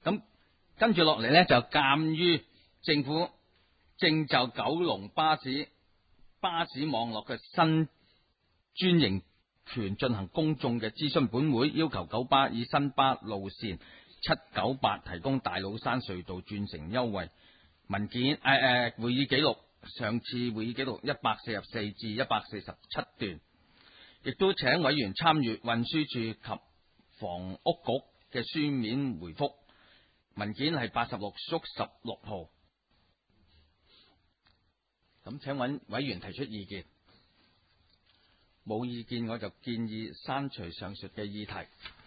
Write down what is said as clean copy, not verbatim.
咁跟住落嚟呢，就鑒於政府正就九龍巴士網絡嘅新專營權進行公眾嘅諮詢，本會要求九巴以新巴路線798提供大老山隧道轉乘優惠。文件會議記錄，上次會議記錄144至147段，亦都請委員參閱運輸署及房屋局嘅書面回覆。文件係86/16號。咁請委員提出意見，冇意見我就建議刪除上述嘅議題。